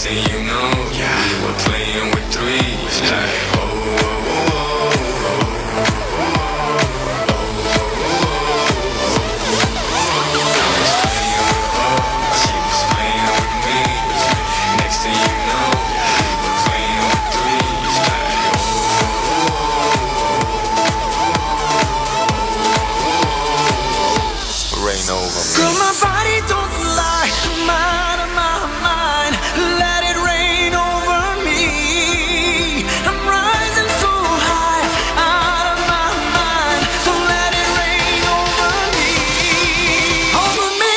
Next thing you know, we were playing with threes. Like, oh, oh, oh, oh, I was playing with her, she was playing with me. Next thing you know, we were playing with threes. Like, oh, rain over me. Girl, my body don't lie, I'm out of my mind. Let it rain over me. I'm rising so high, out of my mind. So let it rain over me. Over me.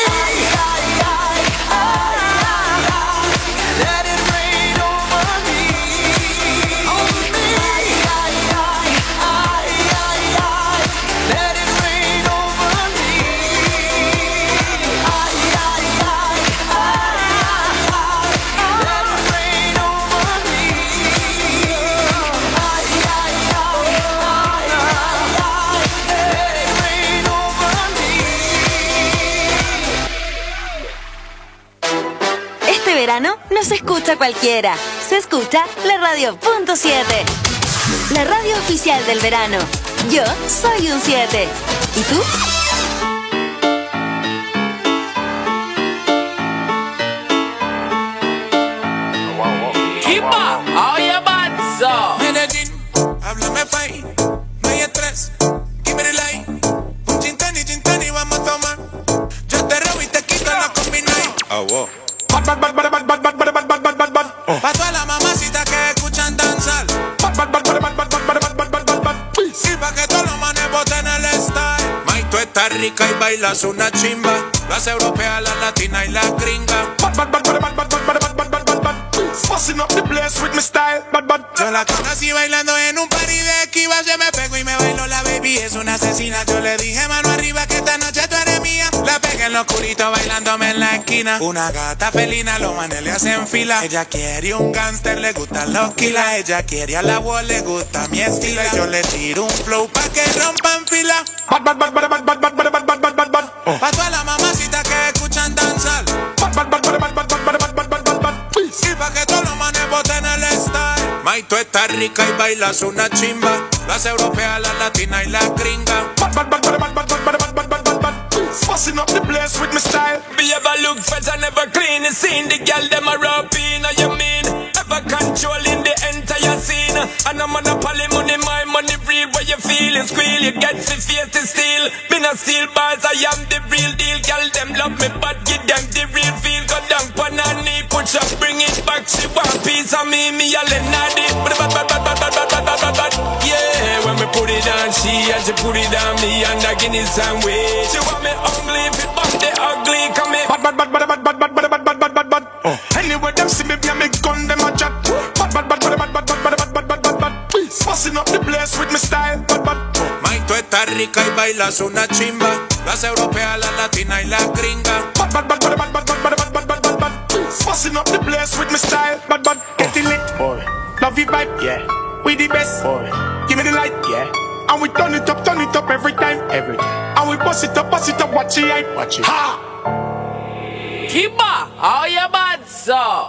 Let it rain over me. Over me. Let it rain over me. Este verano no se escucha cualquiera, se escucha la radio.7. La radio oficial del verano. Yo soy un 7. ¿Y tú? Keepa, oye, Batso. Medellín, háblame fine, no hay estrés, give me the light. Un gin tonic, vamos a tomar. Yo te robo y te quito la combination. Pa' todas las mamacitas que escuchan danzar. Y pa' que todos los manes boten el style. May, tú estás rica y bailas una chimba. Las europeas, las latinas y las gringas. Fussing up the place with my style, Yo la conocí bailando en un party de esquiva. Se me pegó y me bailó la baby, es una asesina. Yo le dije mano arriba que esta noche tú eres mía. La pegué en lo oscurito bailándome en la esquina. Una gata felina, los manes le hacen fila. Ella quiere un gangster, le gustan los kilas. Ella quiere a la wall, le gusta mi estilo. Y yo le tiro un flow pa' que rompan fila. Pa' todas las mamacitas que escuchan danzar. Y pa' que todos los manes boten el style. May, tú estás rica y bailas una chimba. Las europeas, las latinas y las gringas. Fussing up the place with my style. Be ever look fresh and never clean. You seen the girl them a rub in, you mean? Ever controlling the entire scene. And a monopoly money, my money real. Where you feel it squeal, you get the face to steal. Me not steal bars, I am the real deal. Girl them love me but give them the real feel. Go down pan her knee, push up, bring it back. She want piece of me a Lenardi. Yeah, when me put it on she and she put it on me. And I give it some way. She want me ugly, if it bump the ugly, come here. Anyway, them see me, me gun, them a chat. Fussing up the place with my style. May, tú estás rica y bailas una chimba. Las europeas, las latinas y las gringas. Fussing up the place with my style. Get it lit, boy. Love you vibe, yeah. We the best, boy. Give me the light, yeah. And we turn it up every time. And we bust it up, watch it, watch it. Ha! Keepa, oye, Batso.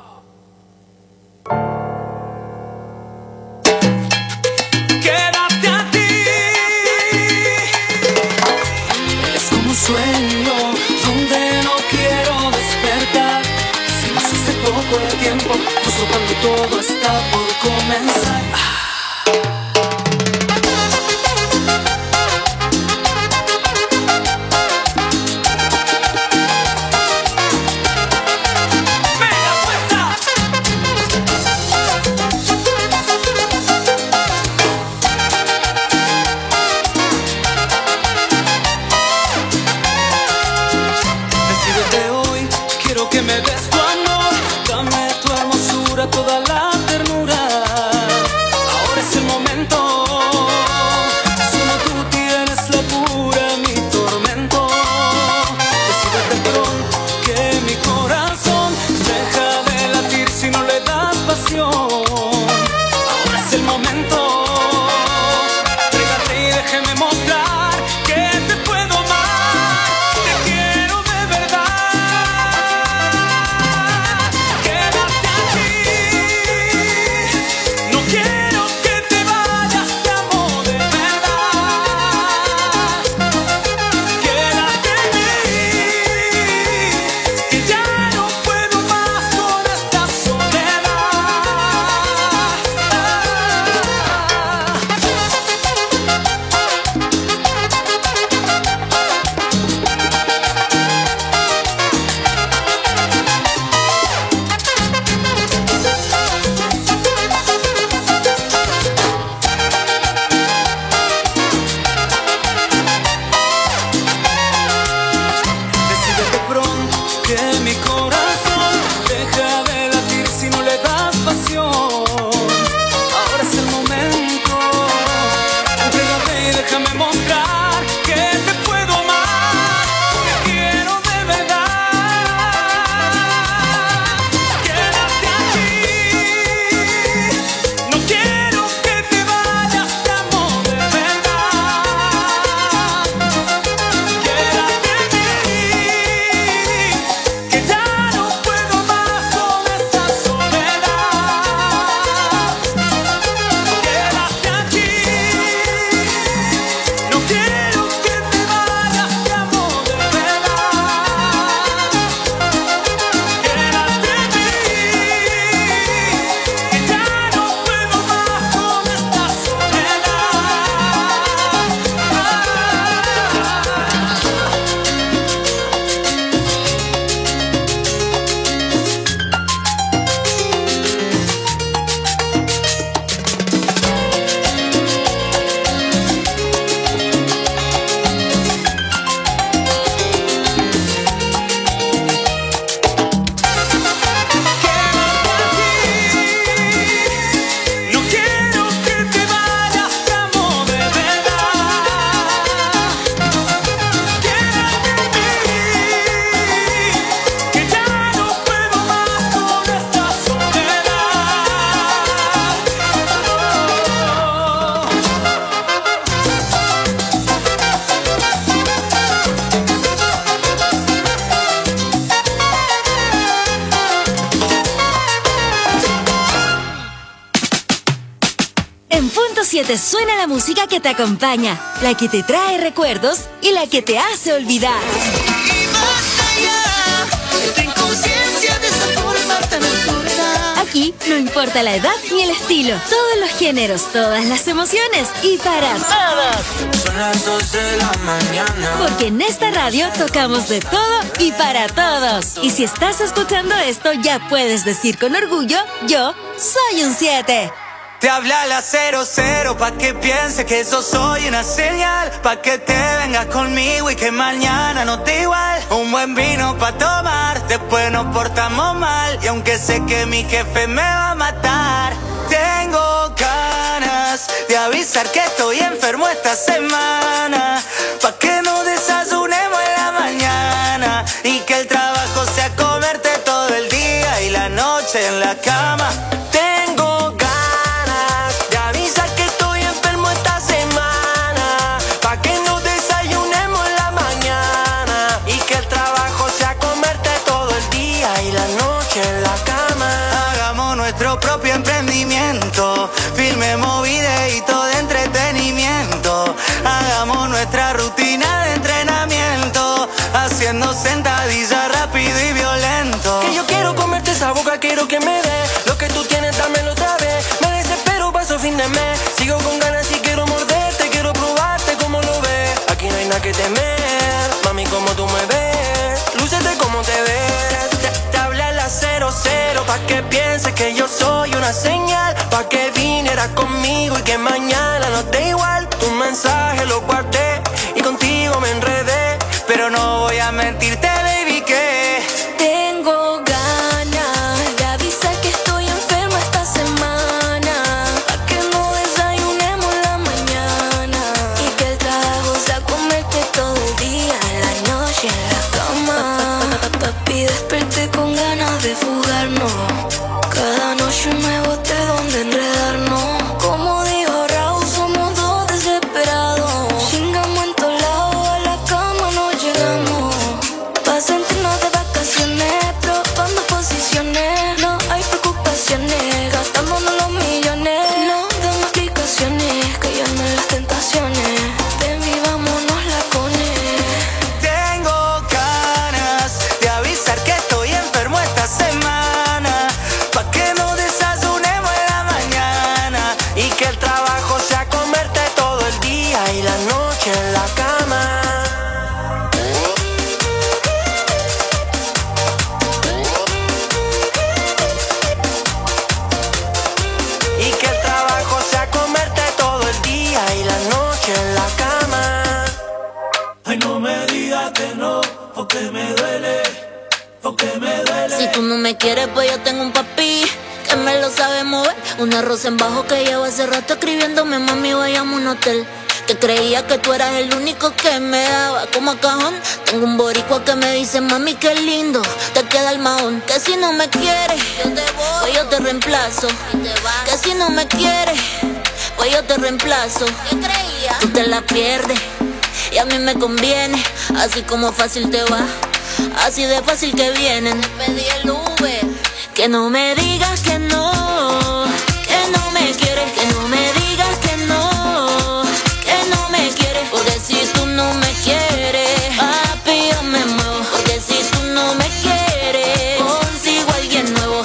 Quédate a ti. Es como un sueño donde no quiero despertar. Si nos hace poco de tiempo, justo cuando todo está por comenzar. Que me des tu amor, dame tu hermosura, toda la ternura. Ahora es el momento, solo tú tienes la cura, mi tormento. Decídete pronto que mi corazón deja de latir si no le das pasión. Ahora es el momento, trégate y déjeme mostrar que te puedo amar. Te quiero de verdad. 100.7 suena la música que te acompaña, la que te trae recuerdos y la que te hace olvidar. Y más allá, ten conciencia de esa forma tan absurda. Aquí no importa la edad ni el estilo, todos los géneros, todas las emociones y para todos. Son las 2 de la mañana. Porque en esta radio tocamos de todo y para todos. Y si estás escuchando esto, ya puedes decir con orgullo, yo soy un 7. Te habla la 00 pa' que piense que yo soy una señal, pa' que te vengas conmigo y que mañana no te igual. Un buen vino pa' tomar, después nos portamos mal. Y aunque sé que mi jefe me va a matar, tengo ganas de avisar que estoy enfermo esta semana, pa' que no desayunemos en la mañana y que el trabajo sea comerte todo el día y la noche en la cama. Tengo ganas de avisar que estoy enfermo esta semana, pa' que no desayunemos en la mañana y que el trabajo sea comerte todo el día y la noche en la cama. Hagamos nuestro propio emprendimiento, filmemos videitos de entretenimiento, hagamos nuestra rutina de entrenamiento, haciendo sentadillas rápido y violento. Que yo quiero comerte esa boca, quiero que me dé lo que tú tienes, dámelo otra vez. Me desespero, paso fin de mes, sigo con ganas y quiero morderte, quiero probarte como lo ves. Aquí no hay nada que temer, mami, como tú me ves, lúcete como te ves. Te habla la 00 pa' que piense que yo soy una señal, pa' que vinieras conmigo y que mañana no te igual. Tu mensaje lo guardé y contigo me enredé, pero no voy a mentirte, baby, que tengo ganas de avisar que estoy enfermo esta semana, pa' que no desayunemos en la mañana y que el trabajo sea comerte todo el día, la noche en la cama. Papi, desperté con ganas de fugarnos, cada noche un nuevo bote donde enredarnos. Como dijo Raúl, somos dos desesperados, chingamos en todos lados, a la cama no llegamos, pa' sentirnos de vacaciones, probando posiciones. No hay preocupaciones, gastándonos los millones. No damos explicaciones, cayendo en las tentaciones. Ven, vivámonos la cone. Tengo ganas de avisar que estoy enfermo esta semana, pa' que no desayunemos en la mañana y que el trabajo sea comerte todo el día y la noche en la cama. Y que el trabajo sea comerte todo el día y la noche en la cama. Ay, no me digas que no, porque me duele, porque me duele. Si tú no me quieres, pues yo tengo un papi que me lo sabe mover. Una rosa en bajo que llevo hace rato escribiéndome, mami, vayamos a un hotel. Que creía que tú eras el único que me daba como a cajón. Tengo un boricua que me dice, mami, qué lindo te queda el mahón. Que si no me quieres, yo te voy, pues yo te reemplazo. Que si no me quieres, pues yo te reemplazo. ¿Qué creía? Tú te la pierdes y a mí me conviene. Así como fácil te va, así de fácil que vienen. Pedí el Uber. Que no me digas que no me quieres. Que no me digas que no me quieres. Porque si tú no me quieres, papi, yo me muevo. Porque si tú no me quieres, consigo a alguien nuevo.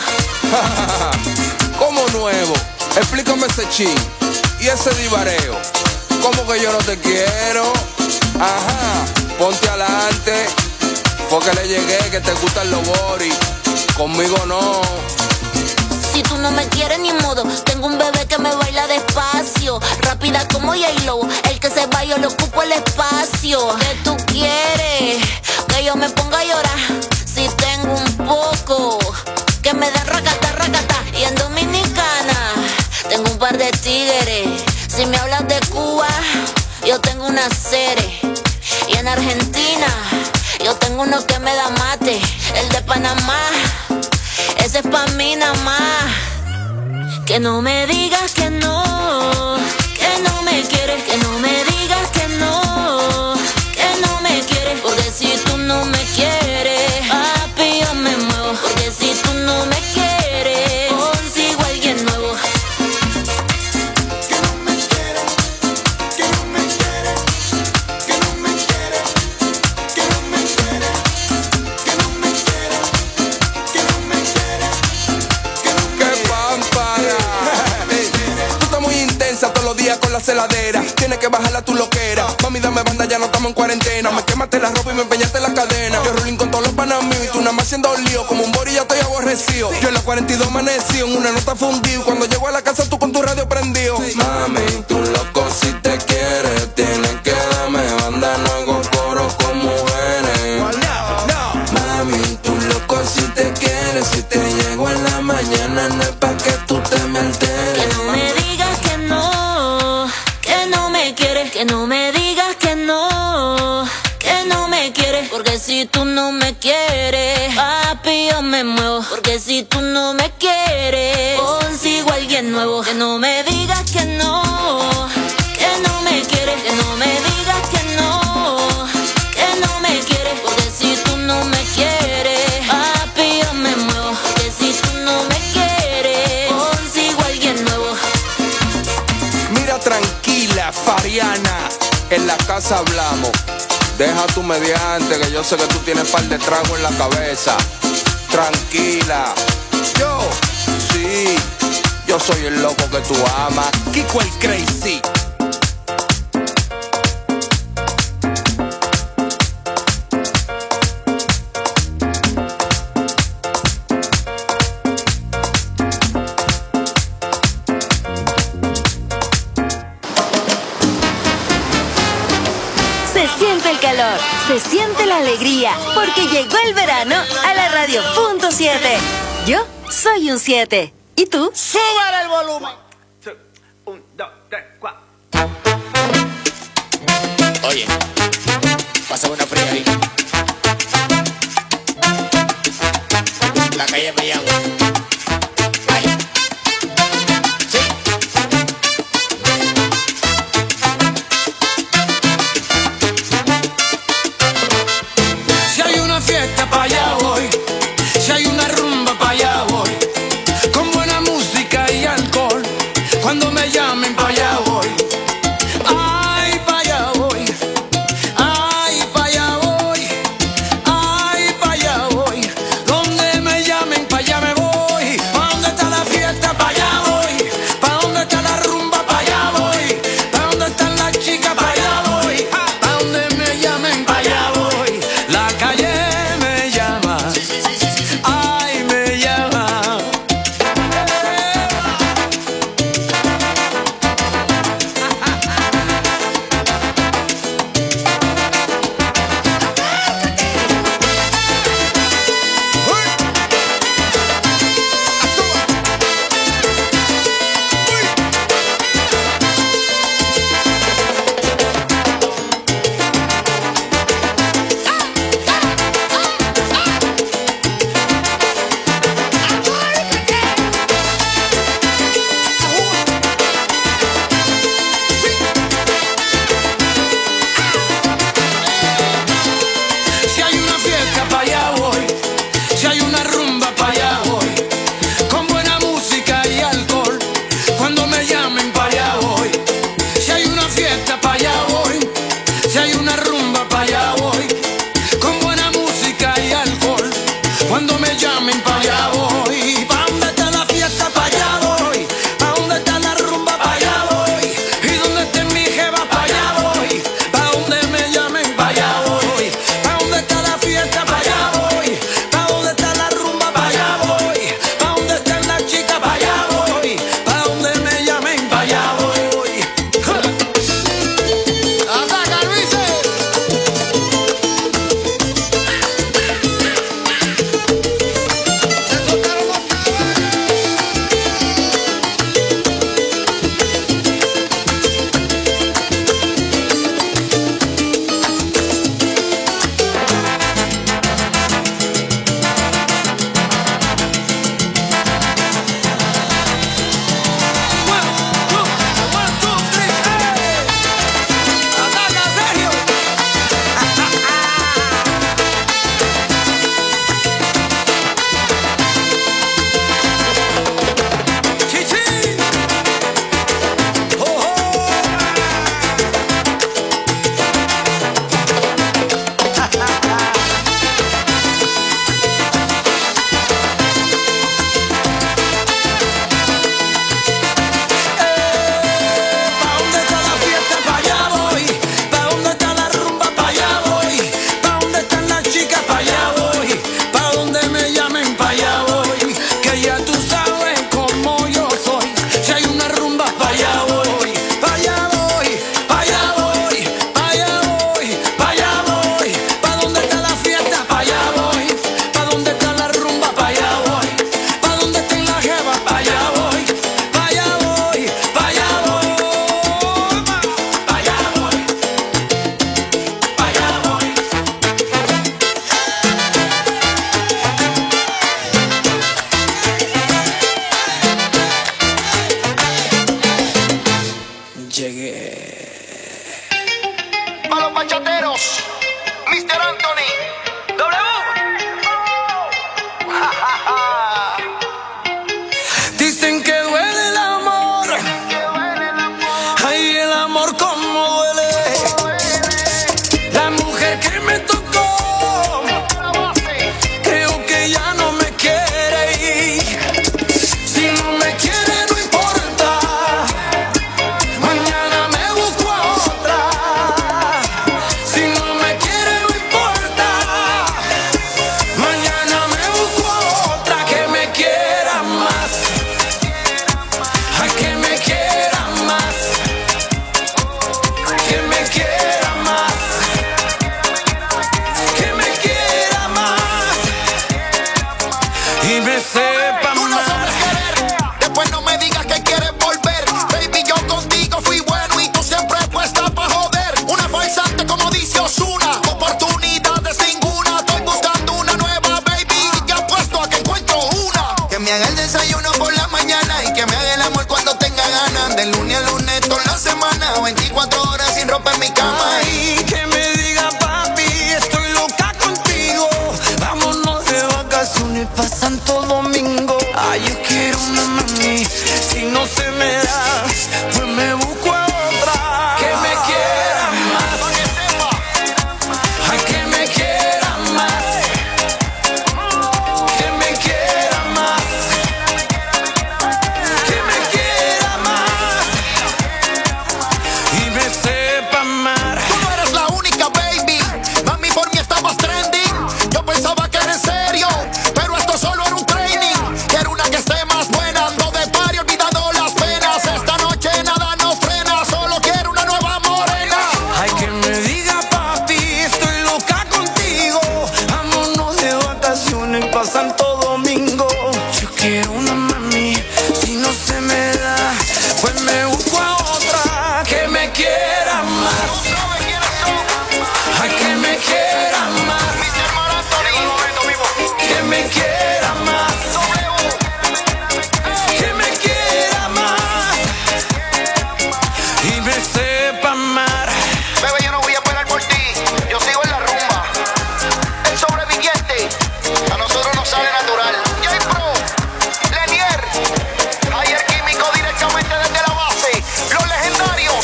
¿Cómo nuevo? Explícame ese chin y ese divareo. ¿Cómo que yo no te quiero? Ajá, ponte adelante, porque le llegué que te gustan los boris. Conmigo no. Si tú no me quieres ni modo, tengo un bebé que me baila despacio, rápida como J-Lo, el que se va yo le ocupo el espacio. ¿Qué tú quieres? Que yo me ponga a llorar, si tengo un poco, que me den racata, racata. Y en Dominicana tengo un par de tigres, si me hablas de Cuba, yo tengo una serie. Y en Argentina yo tengo uno que me da mate, el de Panamá, ese es pa' mí nada más. Que no me digas que no me quieres. Que no me digas que no me quieres. Porque si tú no me quieres, papi, yo me muevo. Porque si tú no me quieres, consigo a alguien nuevo. Que no me quieres. día con la celadera. Tienes que bajarla tu loquera. Mami, dame banda, ya no estamos en cuarentena. Me quemaste la ropa y me empeñaste la cadena. Yo rolling con todos los panas míos y tú nada más haciendo lío. Como un bori ya estoy aborrecido. Yo en la 42 amanecí, en una nota fundido. Cuando llego a la casa tú con tu radio prendido. Mami, tú loco si te quieres. Tienes que darme banda, no hago coro con mujeres. Mami, tú loco si te quieres. Si te llego en la mañana no es pa' que tú te me alteres. Que no me digas que no me quieres. Que no me digas que no me quieres. Porque si tú no me quieres, papi, yo me muevo. Porque si tú no me quieres, consigo a alguien nuevo. Que no me digas que no me quieres. Que no me digas que no me quieres. Porque si tú no me quieres, papi, yo me muevo. Porque si tú no me quieres, consigo a alguien nuevo. Mira, tranquila, Fariana, en la casa hablamos. Deja tu mediante, que yo sé que tú tienes par de trago en la cabeza. Tranquila. Yo soy el loco que tú amas. Kiko el Crazy. Se siente el calor, se siente la alegría, porque llegó el verano a la radio punto 7. Yo soy un 7. ¿Y tú? ¡Súbale el volumen! 1, 2, 3, 4. Oye, pásame una fría ahí. La calle me llama. Ay. Sí. Si hay una fiesta pa' allá voy, si hay una rumba pa' allá voy, con buena música y alcohol, cuando me llamen pa' allá voy. Ay, pa' allá voy, ay, pa' allá voy, ay, pa' allá voy, donde me llamen pa' allá me voy. y me sepa Tú no mal. sabes querer, después no me digas que quieres volver. Baby, yo contigo fui bueno y tú siempre puesta pa' joder. Una farsante como dice Ozuna, oportunidades ninguna. Estoy buscando una nueva, baby, y te apuesto a que encuentro una. Que me haga el desayuno por la mañana y que me haga el amor cuando tenga ganas. De lunes a lunes toda la semana, 24 horas sin ropa en mi cama. Ay, que me diga papi, estoy loca contigo. Vámonos de vacaciones pa' Santo Domingo. Ay, yo quiero una mami, si no se me da, pues me busco a otra. Que me quiera más, ay, que me quiera más, que me quiera más, que me quiera más y me sepa amar. Tú no eres la única, baby. Mami, por mí estabas trending. Yo pensaba que era en serio, pero esto solo era un training. Quiero una que esté más buena, ando de party olvidando las penas. Esta noche nada nos frena, solo quiero una nueva morena. Ay, que me diga papi, estoy loca contigo. Vámonos de vacaciones pa' Santo Domingo. Yo quiero una mami, si no se me da, pues me busco a otra. Que me quiera más, ay, que me quiera más, que me quiera más, que me quiera más y me sepa amar. Bebé, yo no voy a esperar por ti, yo sigo en la rumba. El sobreviviente, a nosotros nos sale natural. J-Pro, Lenier, ayer químico directamente desde la base. Los legendarios.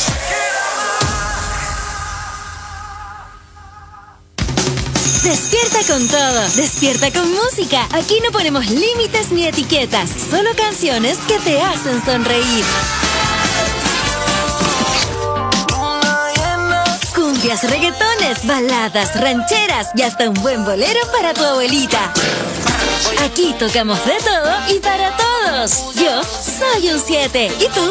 Despierta con todo, despierta con música. Aquí no ponemos límites ni etiquetas, solo canciones que te hacen sonreír. Cumbias, reggaetones, baladas, rancheras y hasta un buen bolero para tu abuelita. Aquí tocamos de todo y para todos. Yo soy un 7. ¿Y tú?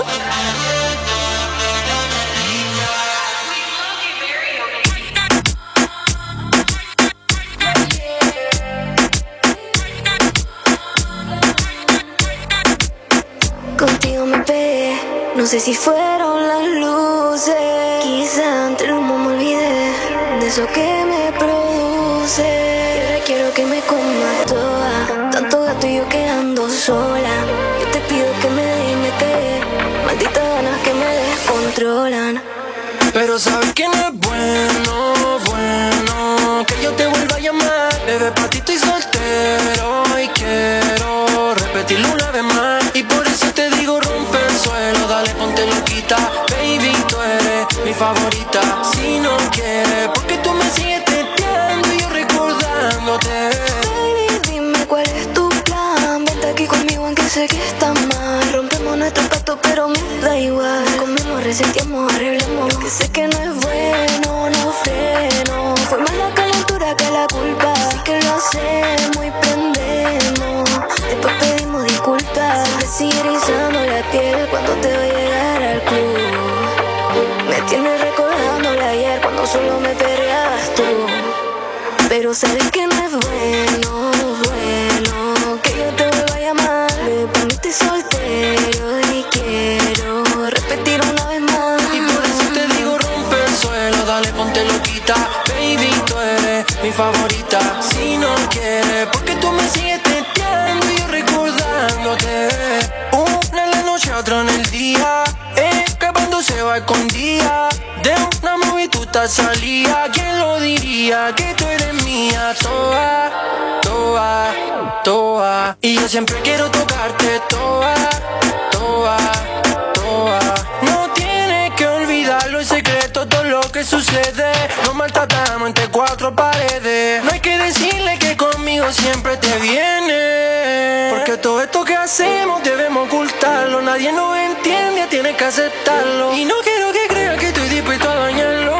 Contigo me pegué, no sé si fueron las luces. Quizá entre el humo me olvidé de eso que me produce. Y ahora quiero que me comas toda, tanto gato y yo quedando sola. Yo te pido que me des y me pegue, malditas ganas que me descontrolan. Pero sabes que no es bueno, bueno que yo te vuelva a llamar. Bebé, pa' ti estoy soltero y quiero repetirlo una vez más. Y por eso te digo rompe el suelo, dale ponte loquita. Baby, tú eres mi favorita. Si no quieres, porque tú me sigues teteando y yo recordándote. Baby, dime cuál es tu plan. Vente aquí conmigo aunque sé que está mal. Rompemos nuestro pacto pero me da igual. Comemos, resentimos, arreglemos. Que sé que no es bueno, no freno. Fue más la calentura que la culpa. Así que lo hacemos y prendemos. Después pedimos disculpas. Me sigue erizando la piel cuando te voy a llegar al club. Me tienes recordándola ayer cuando solo me perreabas tú. Pero sabes que no es bueno, bueno que yo te vuelva a llamar. Me permite soltero y quiero repetir una vez más. Y por eso te digo rompe el suelo, dale ponte loquita. Baby, tú eres mi favorita. Si no quieres, porque tú me sigues teteando y yo recordándote. Una en la noche, otra en el día, escapando se va escondida. De una movie tú estás salida. ¿Quién lo diría? Que tú eres mía. Toa, toa, toa. Y yo siempre quiero tocarte toa, toa, toa. No tienes que olvidarlo, el secreto, todo lo que sucede. Nos maltratamos entre cuatro paredes. No hay que decirle que conmigo siempre te viene. Porque todo esto que hacemos debemos ocultarlo. Nadie nos entiende, tienes que aceptarlo. Y no quiero que creas que estoy dispuesto a dañarlo.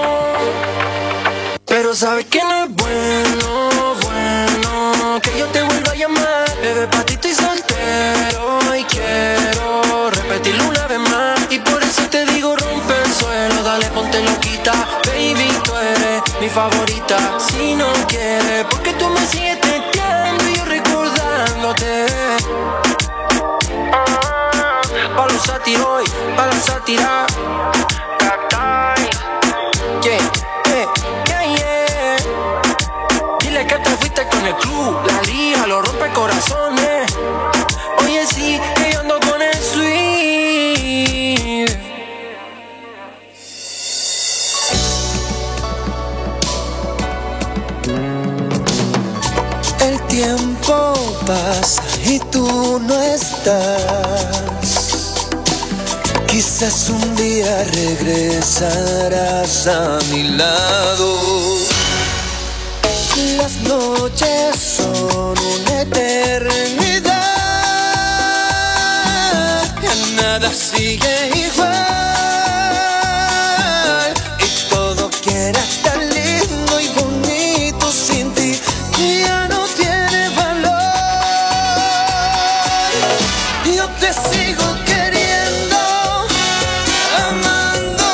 Pero sabes que no es bueno, bueno que yo te vuelva a llamar. Bebé, pa' ti estoy soltero y quiero repetirlo una vez más. Y por eso te digo rompe el suelo, dale ponte loquita. Baby, tú eres mi favorita. Si no quieres, porque tú me sigues teteando y yo recordándote. tirar. Dile que te fuiste con el club, la lija, lo rompe corazones. Oye, sí, que yo ando con el sweet. El tiempo pasa y tú no estás. Quizás un día regresarás a mi lado. Las noches son una eternidad. Ya nada sigue igual. Y todo quiera tan lindo y bonito sin ti. Ya no tiene valor. Yo te sigo queriendo, amando,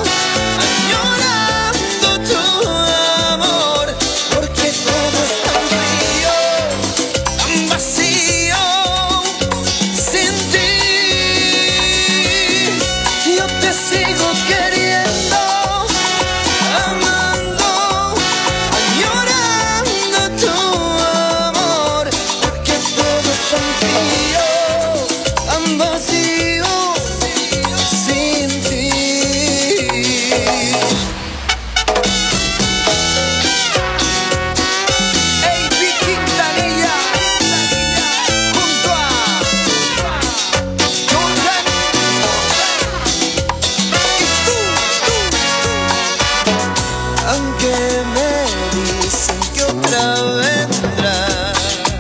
añorando tu amor, porque todo es tan frío, tan vacío, sin ti. Yo te sigo queriendo, amando, añorando tu amor, porque todo es tan frío, tan vacío, sin ti. Hey, Vicky Quintanilla, junto a Jordan. Y tú. Aunque me dicen que otra vendrá,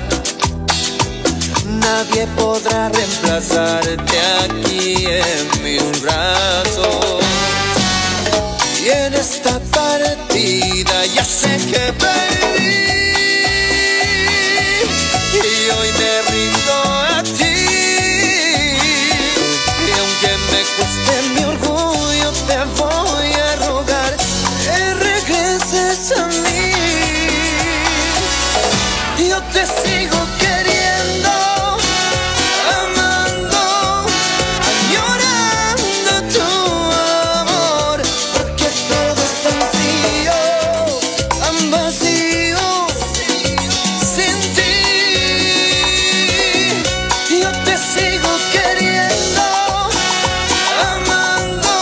nadie podrá reemplazarte aquí en mis brazos. Y en esta partida ya sé que perdí. Y hoy me rindo a ti. Y aunque me cueste mi orgullo, te voy a rogar que regreses a mí. Yo te sigo queriendo, amando, añorando tu amor, porque todo es tan frío, tan vacío, sin ti. Yo te sigo queriendo, amando,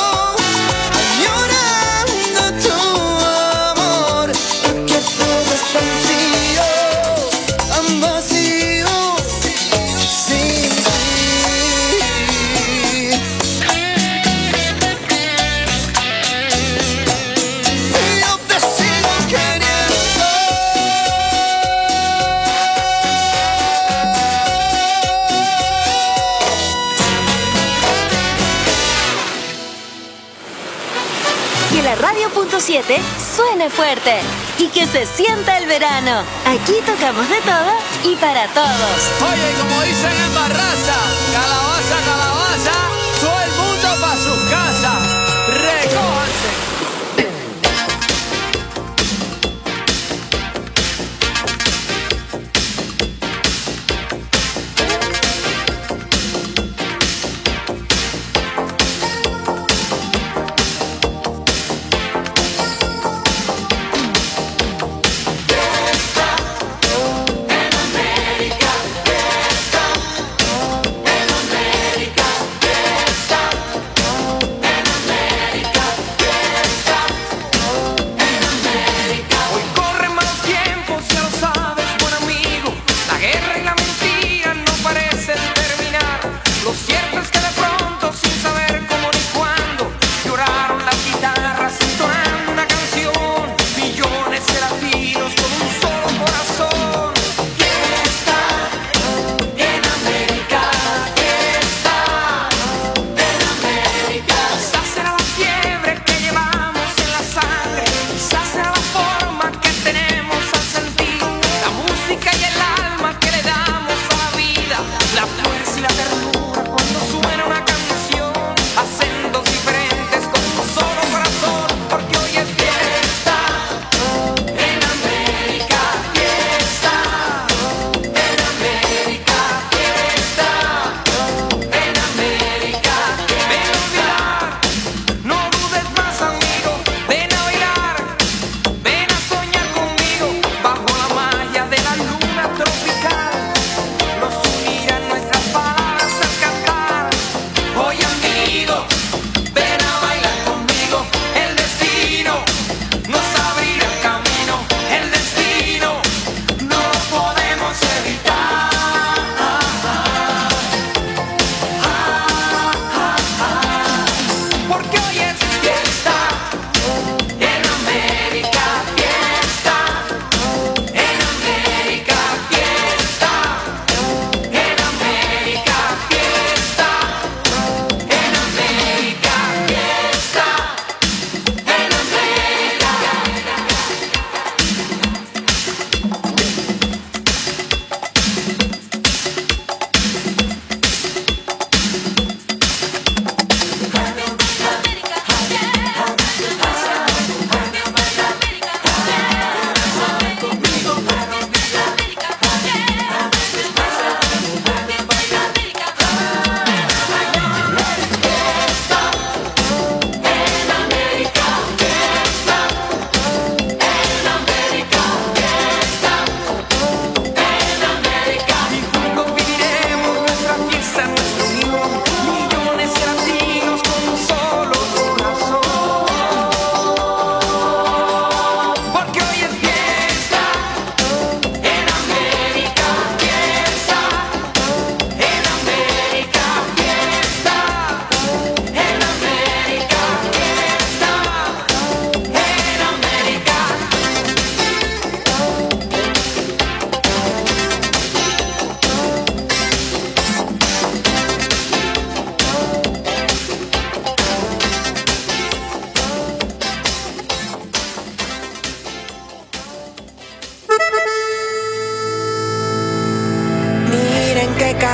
añorando tu amor, porque todo es tan frío, tan vacío, sin ti. Yo te sigo queriendo. Que la radio.7 suene fuerte y que se sienta el verano. Aquí tocamos de todo y para todos. Oye, y como dicen en Barraza, calabaza, calabaza, todo el mundo pa' sus casas. Recójanse. Fiesta en América, fiesta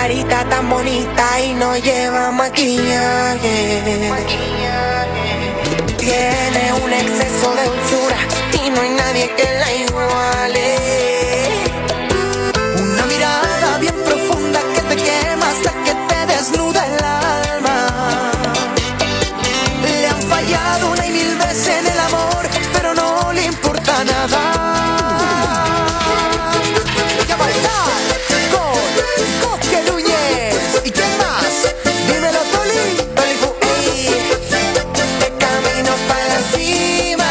carita tan bonita y no lleva maquillaje. Tiene un exceso de dulzura y no hay nadie que la iguale. Una mirada bien profunda que te quema hasta que te desnuda el alma. Le han fallado una y mil veces en el amor, pero no le importa nada. Y a bailar con Coque Núñez. ¿Y quién más? Dímelo, Toli. Toli Fu, ey. De camino para la cima.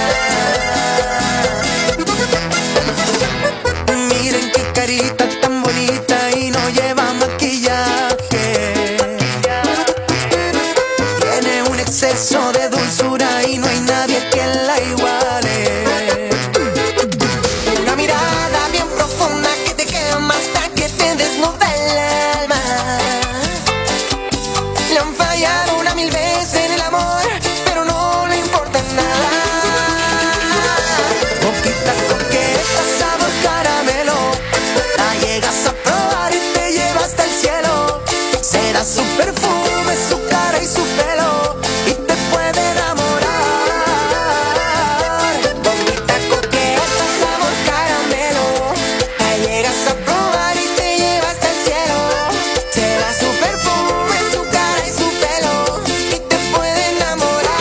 Miren qué carita tan bonita y no lleva maquillaje. Tiene un exceso de dulzura y no hay nadie que la iguale. Una mirada bien profunda que te quema hasta que te desnuda el alma. Le han fallado una mil veces en el amor, pero no le importa nada. Boquita coqueta, sabor caramelo, la llegas a probar y te lleva hasta el cielo. Será su perfume, su cara y su pelo, y te puede enamorar. Boquita coqueta, sabor caramelo, la llegas a probar y te lleva hasta el cielo. Será su perfume, su cara y su pelo, y te puede enamorar.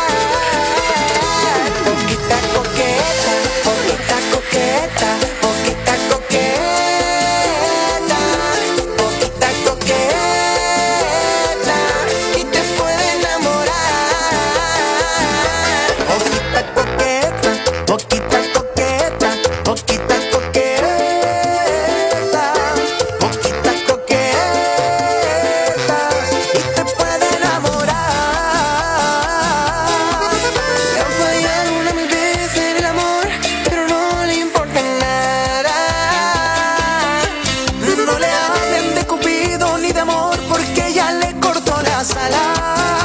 Boquita coqueta, boquita coqueta, boquita coqueta, boquita coqueta, y te puede enamorar. Boquita coqueta, boquita coqueta, boquita coqueta, boquita coqueta, y te puede enamorar. Le han fallado una mil veces en el amor, pero no le importa nada. No le hablen de Cupido ni de amor, porque ya le cortó las alas.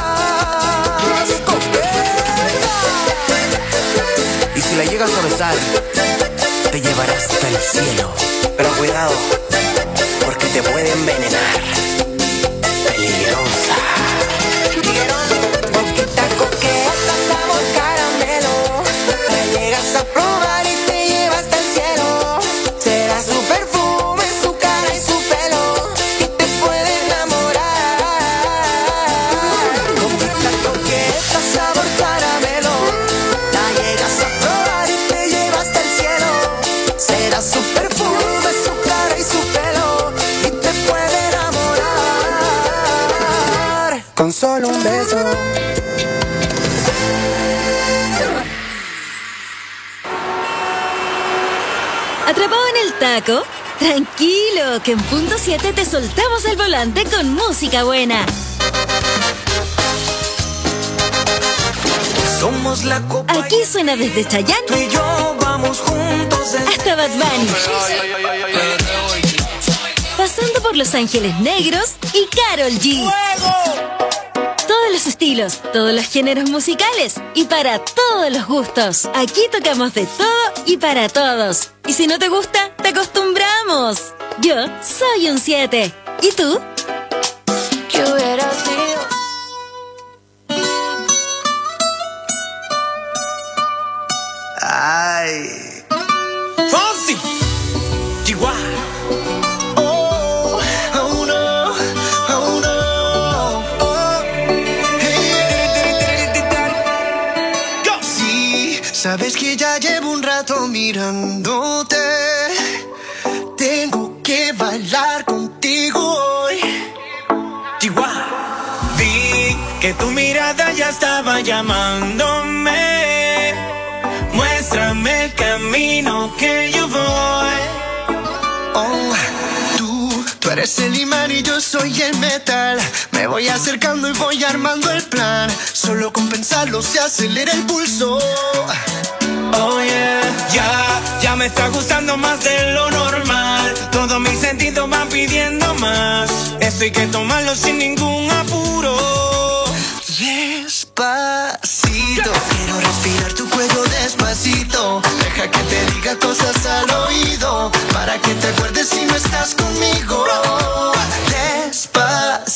Y si la llegas a besar, te llevará hasta el cielo. Pero cuidado, porque te puede envenenar. Peligrosa. Boquita coqueta, sabor caramelo, la llegas a probar y te lleva hasta el cielo. Será su perfume, su cara y su pelo, y te puede enamorar. Boquita coqueta, sabor caramelo, la llegas a probar y te lleva hasta el cielo. Será su perfume, su cara y su pelo, y te puede enamorar con solo un beso. ¿Atrapado en el taco? Tranquilo, que en punto 7 te soltamos el volante con música buena. Somos la copa. Aquí suena desde Tú Chayanne y yo vamos juntos hasta Bad Bunny, pasando por Los Ángeles Negros y Karol G. Todos los estilos, todos los géneros musicales y para todos los gustos. Aquí tocamos de todo y para todos. Y si no te gusta, te acostumbramos. Yo soy un 7. ¿Y tú? ¿Qué hubiera sido? Ay. Fonsi, Chihuahua. Oh, oh no, oh no. Oh. Sí, sabes que ya llevo un rato mirándote. Tengo que bailar contigo hoy. Chihuahua. Vi que tu mirada ya estaba llamándome. Muéstrame el camino que yo voy. Oh, tú eres el imán y yo soy el metal. Me voy acercando y voy armando el plan. Solo con pensarlo se acelera el pulso. Oh yeah, ya me está gustando más de lo normal. Todos mis sentidos van pidiendo más. Esto hay que tomarlo sin ningún apuro. Despacito, quiero respirar tu cuello despacito. Deja que te diga cosas al oído, para que te acuerdes si no estás conmigo.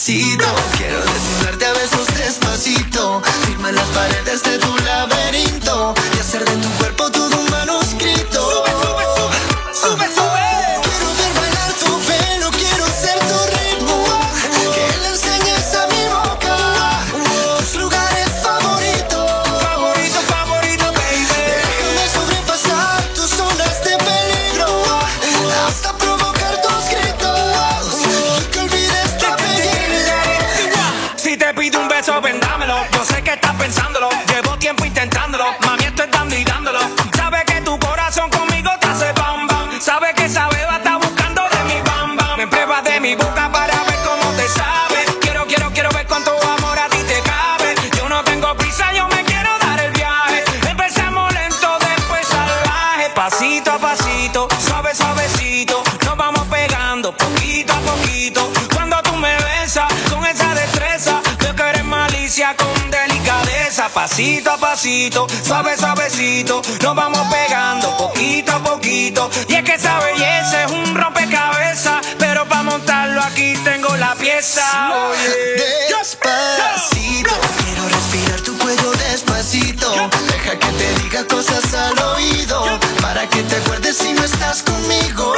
Despacito, quiero desnudarte a besos despacito. Firma en las paredes de tu laberinto y hacer de tu cuerpo todo un manuscrito. Sube, sube, sube, sube, sube. Quiero ver bailar tu pelo, quiero ser tu ritmo. Que le enseñes a mi boca tus lugares favoritos. Favorito, favorito, baby. Déjame sobrepasar tus zonas de peligro hasta provocar tus gritos y que olvides tu apellido. Si te pido un beso, ven dámelo. Yo sé que estás pensándolo, llevo tiempo intentándolo. Mami, esto es dando y dándolo. Sabes que tu corazón conmigo te hace bam bam. Sabes que esa beba está buscando de mi bam bam. Me pruebas de mi boca para ver cómo te sabe. Quiero ver cuánto amor a ti te cabe. Yo no tengo prisa, yo me quiero dar el viaje. Empezamos lento, después salvaje. Pasito a pasito, suave, suavecito. Nos vamos pegando poquito a poquito. Cuando tú me besas con esa destreza, veo que eres malicia con delicadeza. Pasito a pasito, suave, suavecito. Nos vamos pegando poquito a poquito. Y es que esa belleza es un rompecabezas, pero para montarlo aquí tengo la pieza. Oye, Despacito, quiero respirar tu cuello despacito. Deja que te diga cosas al oído para que te acuerdes si no estás conmigo.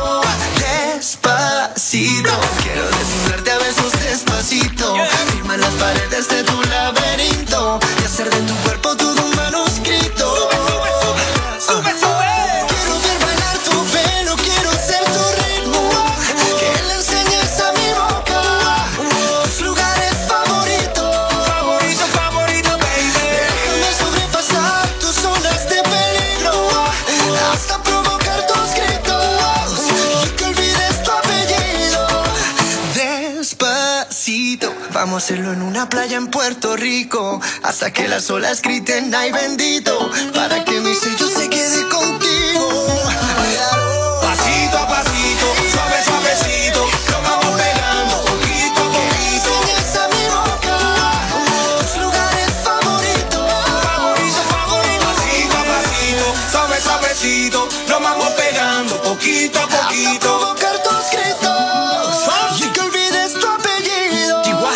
Despacito, quiero desnudarte a besos despacito. Firma en las paredes de tu laberinto y hacer de tu cuerpo todo un manuscrito. Sube, sube, sube, sube, sube. Quiero ver bailar tu pelo, quiero ser tu ritmo. Que le enseñes a mi boca tus lugares favoritos. favorito, favorito, baby. Déjame sobrepasar tus zonas de peligro hasta provocar tus gritos y que olvides tu apellido. Despacito, vamos a hacerlo en una playa en Puerto Rico hasta que las olas griten ay bendito para que mi sello se quede contigo. Pasito a pasito, suave, suavecito. Nos vamos pegando poquito a poquito. Enseñes a mi boca tus lugares favoritos. Favorito, favorito. Pasito a pasito, suave, suavecito. Nos vamos pegando poquito a Hasta poquito. provocar tus gritos y que olvides tu apellido.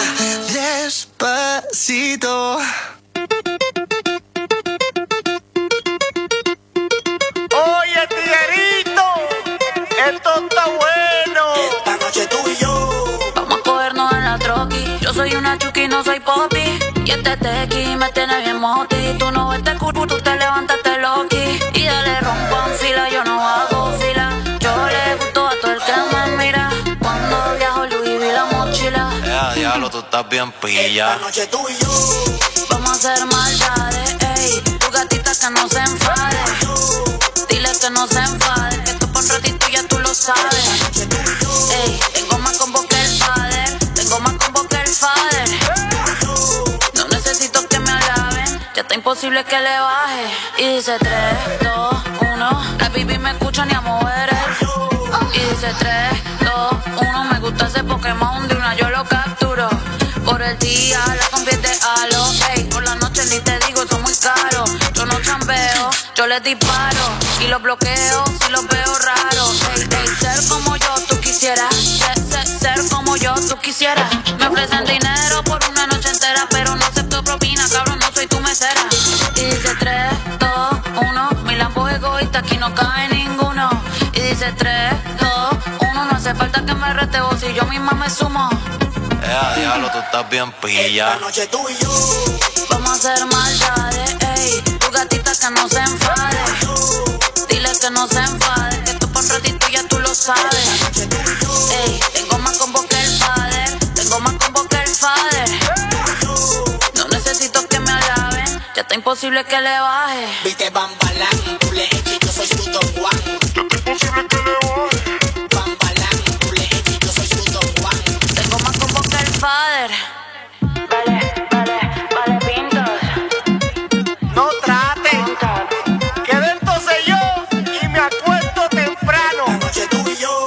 Despacito. Oye, tiguerito, esto está bueno. Esta noche tú y yo. Vamos a cogernos en la troqui. Yo soy una chuki, no soy popi. Y este tequi me tiene bien moti. Tú no ves este curvo, tú te levantaste loqui. Y dale rompan fila, yo no hago fila. Yo le gusto a todo el que me mira. Cuando viajo Louis vi la mochila. Diablo, tú estás bien pilla. Esta noche tú y yo. Vamos a hacer maldades, ey. Tu gatita que no se enfade. Dile que no se enfade. Que esto por un ratito ya tú lo sabes. Ey, tengo más combo que el father. Tengo más combo que el father. No necesito que me alaben. Ya está imposible que le baje. Y dice 3, 2, 1. La baby me escucha ni a mover él. Y dice 3, 2, 1. Me gusta ese Pokémon de una yo lo capturo. Por el día la convierte a lo. Ey, por la noche ni te digo, son muy caros. Yo no chambeo, yo les disparo. Y los bloqueo si los veo raros. Ey, ey, ser como yo tú quisieras. Ser como yo tú quisieras. Me ofrecen dinero por una noche entera, pero no acepto propina, cabrón, no soy tu mesera. Y dice 3, 2, 1. Mi lampo es egoísta, aquí no cabe ninguno. Y dice 3, 2, 1. No hace falta que me rete vos si yo misma me sumo. Diablo, tú estás bien pilla. Esta noche tú y yo. Vamos a hacer maldades, ey. Tu gatita que no se enfade. Dile que no se enfade. Que esto por un ratito ya tú lo sabes. Ey, tengo más combo que el father. Tengo más combo que el father. No necesito que me alaben. Ya está imposible que le baje. Viste Bambalán, tú le eches, yo soy su Don Juan. Ya está imposible que le baje. Bambalán, tú le eches, yo soy su Don Juan. Tengo más combo que el father. Vale, pintos. No traten, que dentro sé yo y me acuesto temprano. Esta noche tú y yo.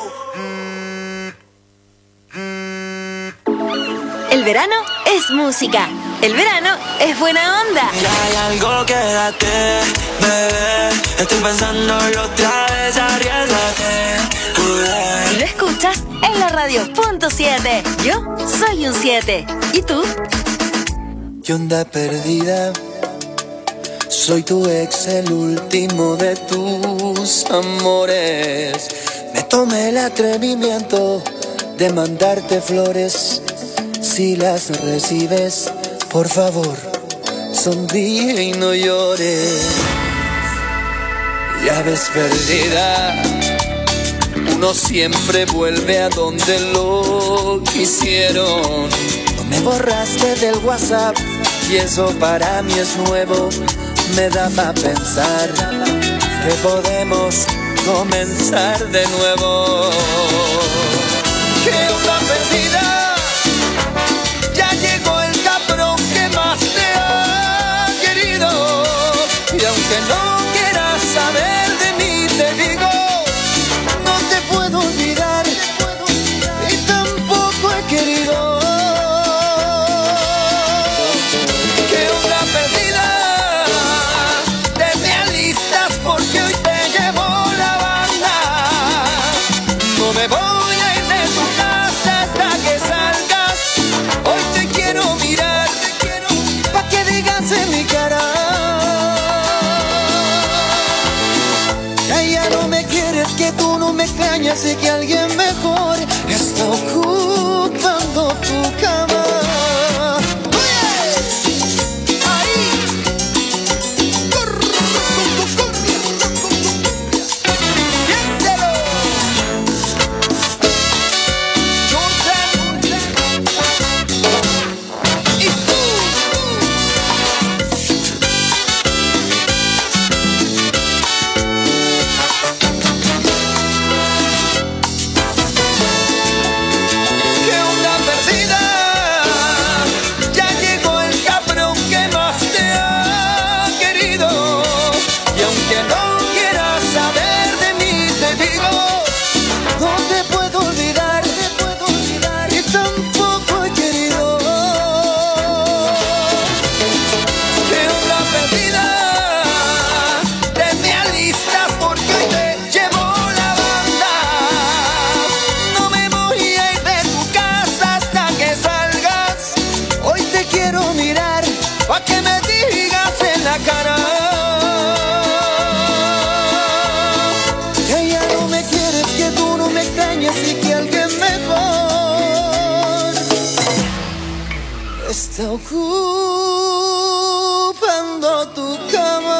El verano es música. El verano es buena onda. Ya hay algo, quédate, bebé. Estoy pensándolo otra vez, arriesgate. Y no es escuchas en la radio.7. Yo soy un 7. ¿Y tú? ¿Qué onda perdida? Soy tu ex, el último de tus amores. Me tomé el atrevimiento de mandarte flores. Si las recibes, por favor, sonríe y no llores. Ya ves perdida, uno siempre vuelve a donde lo quisieron. No me borraste del WhatsApp y eso para mí es nuevo. Me da para pensar que podemos comenzar de nuevo. ¿Qué onda perdida? Ya llegó el cabrón que más te ha querido. Y aunque no quieras saber de mí, te digo, no te puedo olvidar y tampoco he querido. ¿Qué onda perdida? Te me alistas porque hoy te llevo la banda. No me voy a ir de tu casa hasta que salgas. Hoy te quiero mirar pa' que digas en mi cara que ya no me quieres, que tú no me extrañas y que alguien mejor está ocupando tu cama. Está ocupando tu cama.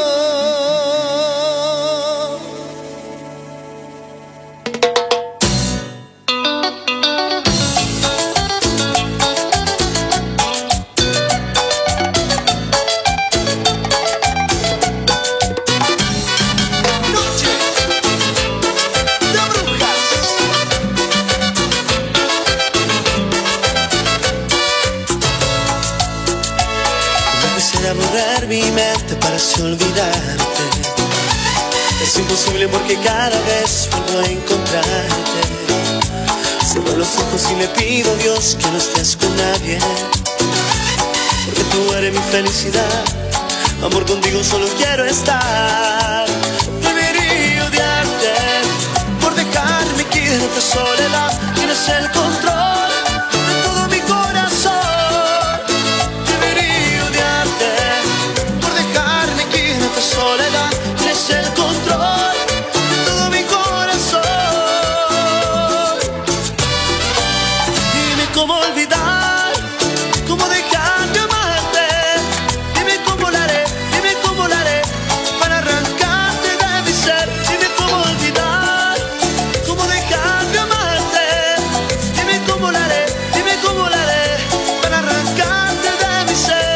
Mi mente parece olvidarte. Es imposible porque cada vez vuelvo a encontrarte. Cierro los ojos y le pido a Dios que no estés con nadie, porque tú eres mi felicidad. Amor, contigo solo quiero estar. Debería odiarte por dejarme aquí en esta soledad. Tienes el control de todo mi corazón. Soledad, tienes el control de todo mi corazón. Dime cómo olvidar, cómo dejar de amarte. Dime cómo lo haré para arrancarte de mi ser. Dime cómo olvidar, cómo dejar de amarte. Dime cómo lo haré para arrancarte de mi ser.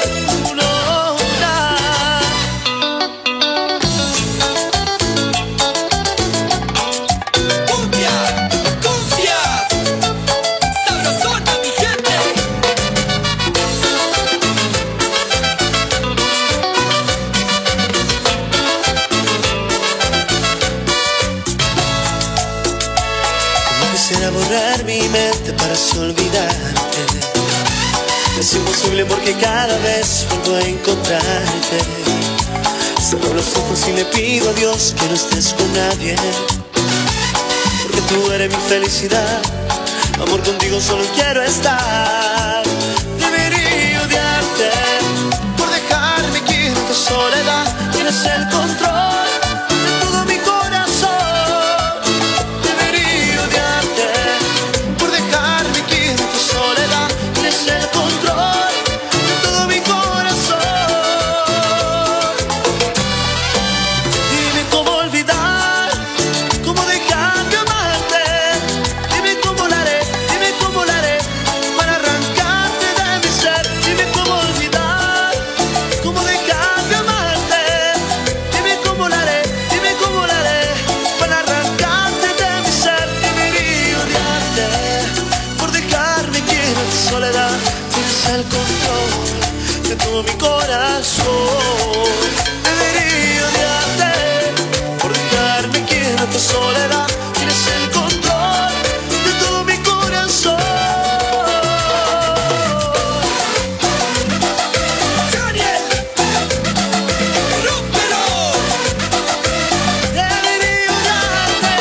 Borrar mi mente para así olvidarte. Es imposible porque cada vez vuelvo a encontrarte. Cierro los ojos y le pido a Dios que no estés con nadie, porque tú eres mi felicidad. Amor, contigo solo quiero estar. Debería odiarte por dejarme aquí en tu soledad. Tienes el control de todo mi corazón. Debería odiarte por dejarme aquí en tu soledad. Tienes el control de todo mi corazón. Dime cómo olvidar, cómo dejar de amarte. Dime cómo la haré para arrancarte de mi ser. Dime cómo olvidar, cómo dejar de amarte. Dime cómo la haré para arrancarte de mi ser. Debería odiarte por dejarme aquí en tu soledad. Tienes el control de todo mi corazón. Debería odiarte por dejarme aquí en tu soledad. Tienes el control de todo mi corazón. Daniel, rómpelo. Debería odiarte.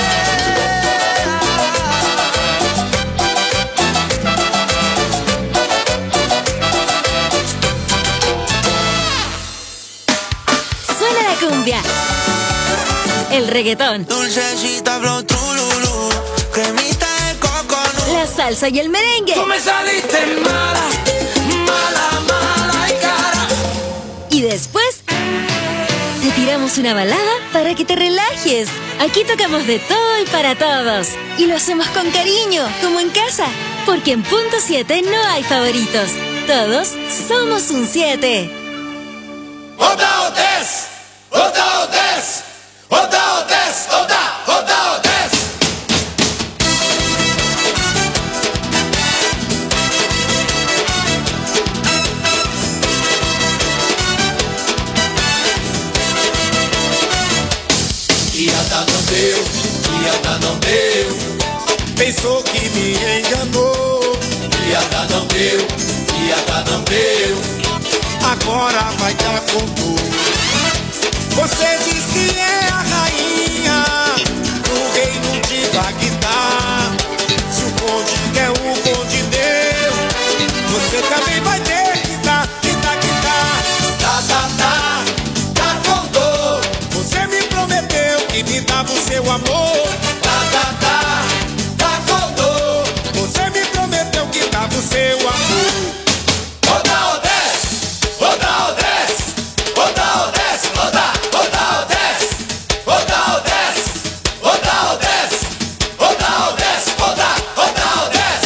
Suena la cumbia, el reggaetón, Dulcecita, flow, trululú, cremita de coconut. la salsa y el merengue. Tú me saliste mala, mala, mala y cara. Y después te tiramos una balada para que te relajes. Aquí tocamos de todo y para todos. Y lo hacemos con cariño, como en casa. Porque en Punto 7 no hay favoritos. Todos somos un 7. Oda Odes, Oda Odes, Oda Odes, Oda Odes. Iada não deu, pensou que me enganou. Iada não deu, agora vai dar com tudo. Você diz que é a rainha do reino de Bagdá. Se o conde quer, o conde deu. Você também vai ter que dar, tá com dor. Você me prometeu que me dava o seu amor. Tá com dor. Você me prometeu que dava o seu amor. Oda Odes, Oda Odes, Oda Odes, Oda Odes, Oda Odes, Oda Odes, Oda Odes, Oda Odes.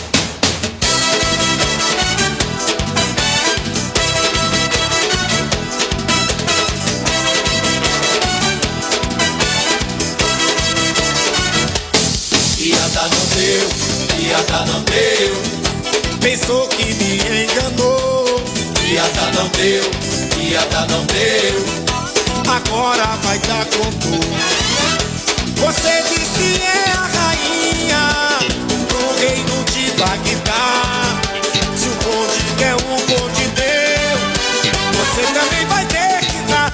Iada não deu, pensou que me enganou. Iada não deu, agora vai dar com tudo. Você diz que é a rainha do reino de Bagdá. Se o conde quer, o conde deu. Você também vai ter que dar,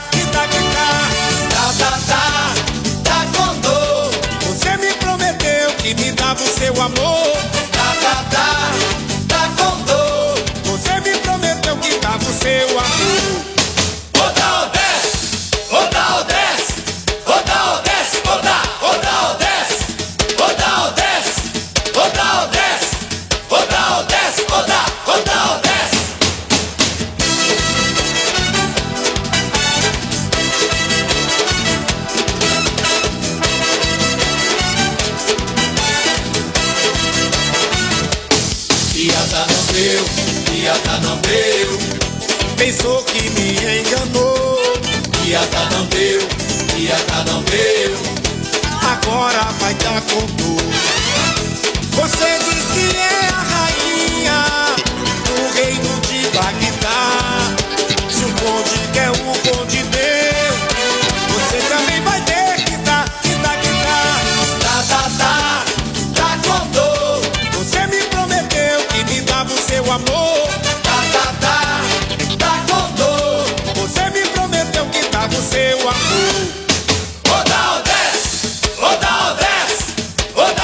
tá com dor. Você me prometeu que me dava o seu amor. Tá com dor. Você me prometeu que dava o seu amor. Oda Odes, Oda Odes, Oda Odes, Oda Odes, Oda Odes, Oda Odes, Oda Odes, Oda Odes. Iada não deu, pensou que me enganou. Iada não deu, agora vai dar com tudo. Você diz que é a rainha do reino de Bagdá. Se o conde quer, o conde deu. Você também vai ter que dar, tá com dor. Você me prometeu que me dava o seu amor. Tá com dor. Você me prometeu que dava o seu amor. Oda Odes, Oda Odes, Oda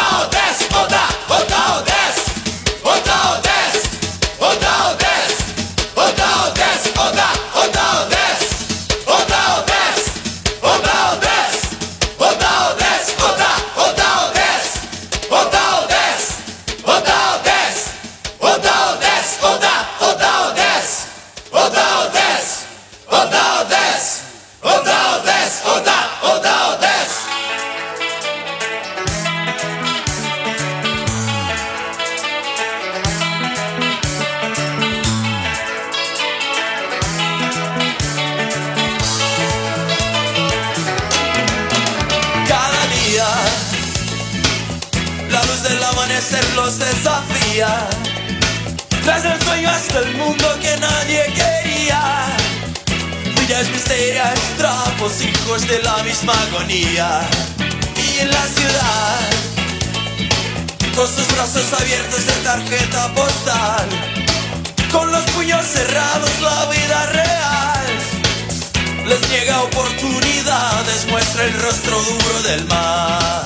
los desafía. Tras el sueño hasta el mundo que nadie quería. Villas misterias, trapos, hijos de la misma agonía. Y en la ciudad, con sus brazos abiertos de tarjeta postal, con los puños cerrados la vida real les niega oportunidades, muestra el rostro duro del mar.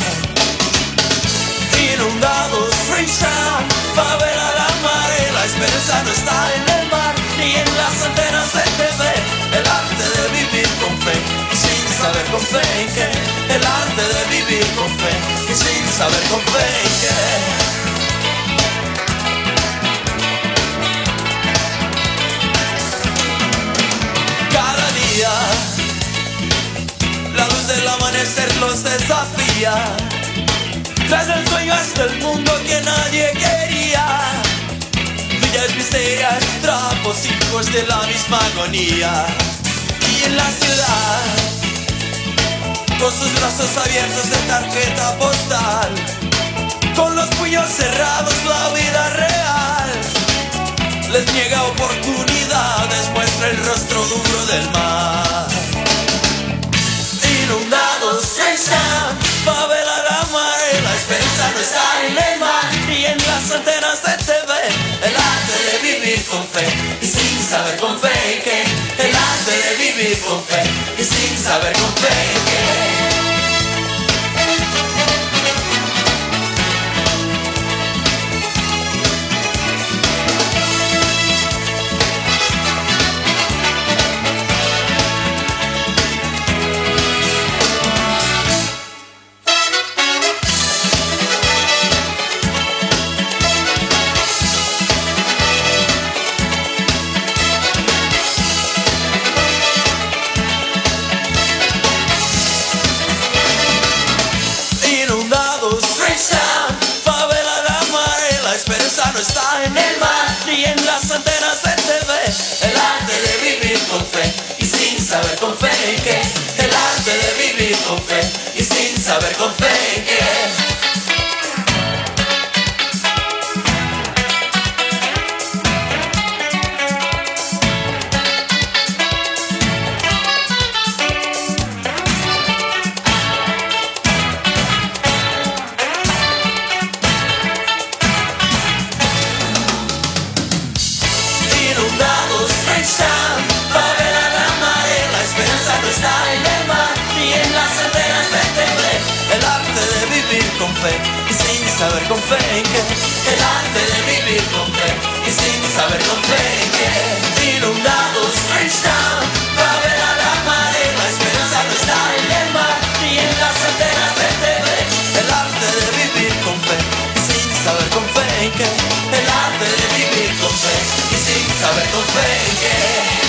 Inundados, Freetown, favela la mare, la esperanza no está en el mar ni en las antenas de TV. El arte de vivir con fe y sin saber con fe en qué. El arte de vivir con fe y sin saber con fe en qué. La luz del amanecer los desafía. Tras el sueño hasta el mundo que nadie quería. Villas misterias, trapos, hijos de la misma agonía. Y en la ciudad, con sus brazos abiertos de tarjeta postal, con los puños cerrados la vida real les niega oportunidades, muestra el rostro duro del mar. Inundados, Freetown, favela la mare, la esperanza no está en el mar ni en las antenas de TV. El arte de vivir con fe y sin saber con fe en qué. El arte de vivir con fe y sin saber con fe en qué. No está en el mar ni en las antenas de TV. El arte de vivir con fe y sin saber con fe en qué. El arte de vivir con fe y sin saber con fe en qué. Y sin saber con fe en qué. El arte de vivir con fe y sin saber con fe en qué. Inundados, Freetown, favela la mare, la esperanza no está en el mar ni en las antenas de TV. El arte de vivir con fe y sin saber con fe en qué. El arte de vivir con fe y sin saber con fe en qué.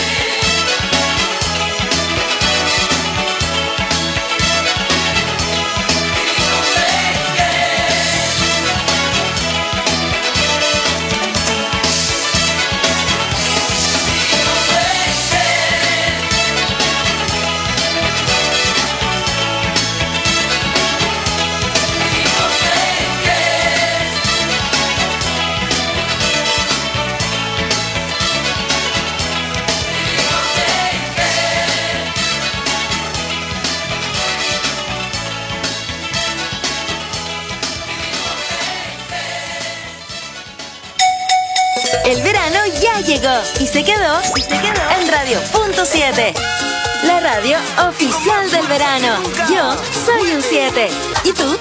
El verano ya llegó y se quedó en Radio.7, la radio oficial del verano. Yo soy un 7. ¿Y tú?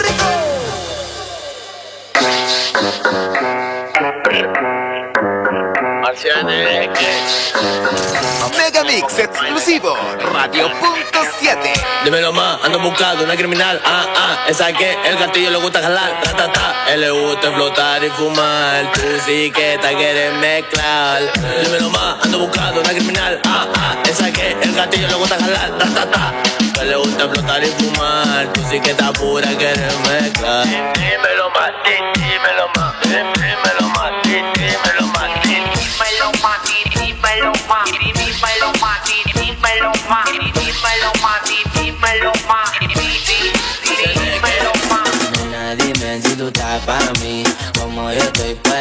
Megamix exclusivo, Radio.7. Dímelo más, ando buscando una criminal. Esa que el gatillo le gusta jalar. Él le gusta flotar y fumar. Tú sí que te quieres mezclar. Dímelo más, ando buscando una criminal. Esa que el gatillo le gusta jalar. Él le gusta flotar y fumar. Tú sí que estás pura, quieres mezclar. Dímelo más, dímelo más, dímelo más, dímelo más, dímelo más, dímelo más, dímelo más, dímelo más, dímelo más, dímelo más, dímelo más. Nena, dime si tú estás para mí.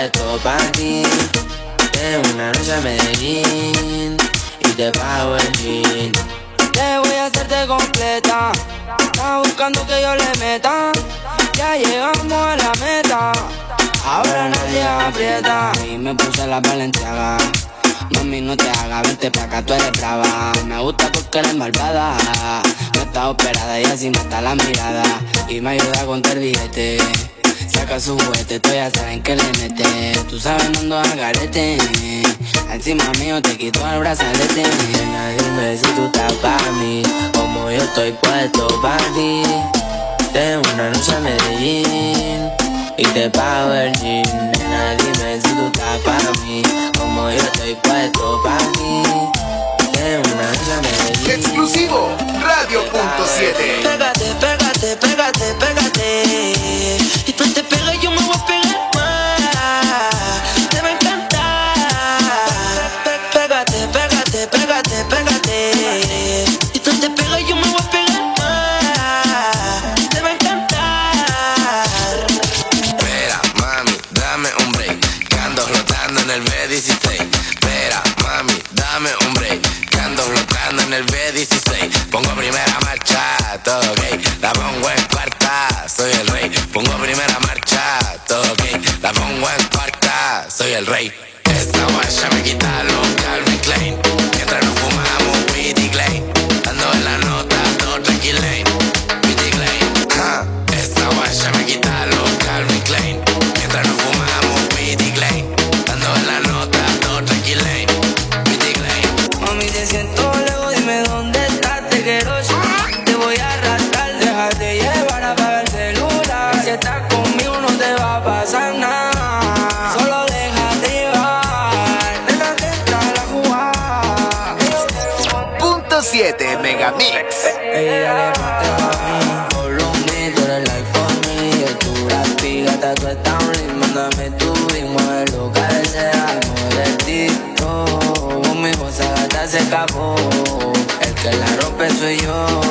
puesto para ti. Tengo una noche a Medellín y te pago el jean. Te voy a hacerte completa. Estás buscando que yo le meta. Ya llegamos a la meta. Ahora nadie aprieta. Y me puse la Balenciaga. Mami, no te hagas, vente pa' acá, tú eres brava. Me gusta porque eres malvada. No está operada y así no está la mirada. Y me ayuda a contar billete. Saca su juguete, tú ya saben que le mete. Tú sabes, no ando al garete. Encima mío te quito el brazalete. Nena, dime si tú estás pa' mí, como yo estoy puesto pa' ti. Tengo una noche a Medellín y te pago el jean. Nena, dime si tú estás pa' mí, como yo estoy puesto pa' ti. Tengo una noche a Medellín. Exclusivo Radio.7. Pégate, pégate, pégate, pégate. Y tú te pegas y yo me voy a pegar más. Te va a encantar. Pégate, pégate, pégate, pégate. Y tú te pegas y yo me voy a pegar más. Te va a encantar. Espera, mami, dame un break, que ando flotando en el B16. Espera, mami, dame un break, que ando flotando en el B16. Pongo primera marcha, todo ok, la pongo en cuarta, soy el rey. Pongo primera marcha, todo ok, la pongo en cuarta, soy el rey. Esta guaya me quita los Calvin Klein, mientras nos fumamos Witty Klein, dando en la nota, todo tranquilo, Witty Klein. Esta guaya me quita los Calvin Klein, mientras nos fumamos Witty Klein, dando en la nota, todo tranquilo, Witty Klein. Mami, te siento lejos, dime dónde estás, te quiero. Te voy a arrastrar, déjate llevar, apaga el celular. Si estás conmigo no te va a pasar nada. Solo déjate llevar, déjate entrar a jugar. Punto 7 Megamix. Ella le parte a mí, follow me, tú eres like for me. Yo tú la piga, tú estás un ritmo, mándame tu ritmo, mueve lo que sea, modernito. Con mi voz gata se escapó, el que la rompe soy yo.